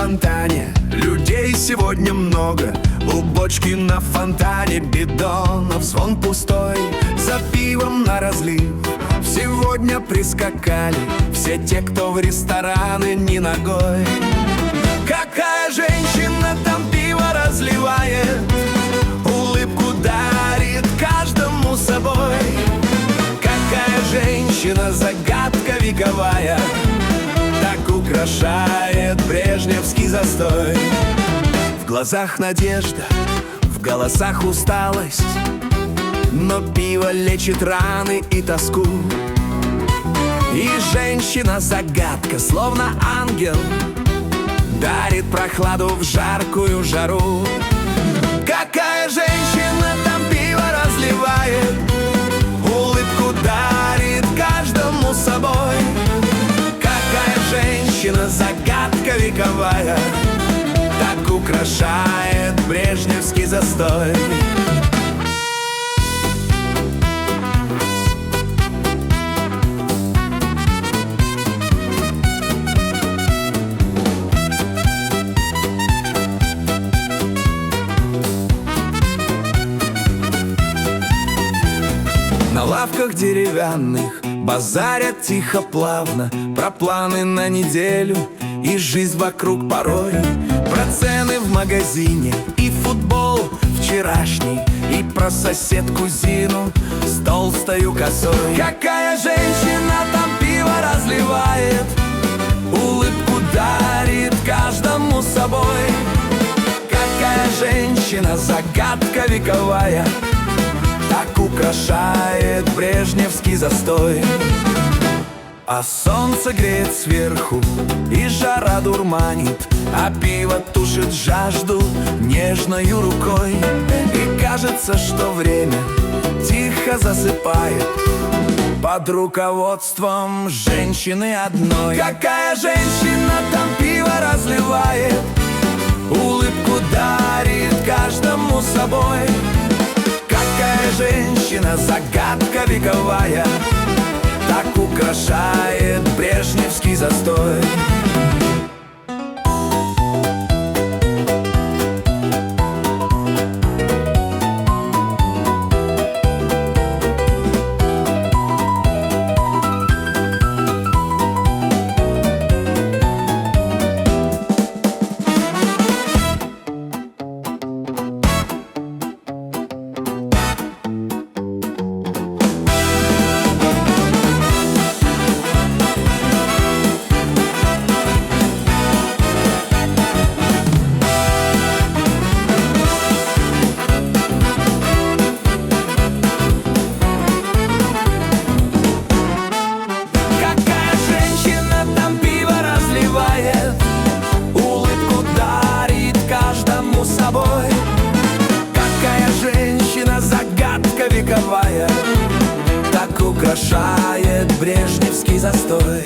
фонтане, людей сегодня много. У бочки на фонтане бидонов звон пустой. За пивом на разлив сегодня прискакали все те, кто в рестораны не ногой. Какая женщина там пиво разливает, улыбку дарит каждому собой. Какая женщина загадка вековая, так украшает брежневский застой. В глазах надежда, в голосах усталость, но пиво лечит раны и тоску. И женщина-загадка, словно ангел, дарит прохладу в жаркую жару. Какая женщина там пиво разливает, улыбку дарит каждому собой. Какая женщина-загадка вековая, так украшает брежневский застой. На лавках деревянных базарят тихо, плавно про планы на неделю и жизнь вокруг порой. Про цены в магазине и футбол вчерашний, и про соседку Зину с толстою косой. Какая женщина там пиво разливает, улыбку дарит каждому собой. Какая женщина загадка вековая, так украшает брежневский застой. А солнце греет сверху, и жара дурманит, а пиво тушит жажду нежною рукой. И кажется, что время тихо засыпает под руководством женщины одной. Какая женщина там пиво разливает, улыбку дарит каждому собой. Какая женщина загадка вековая, так украшает брежневский застой. Какая женщина загадка вековая, так украшает брежневский застой.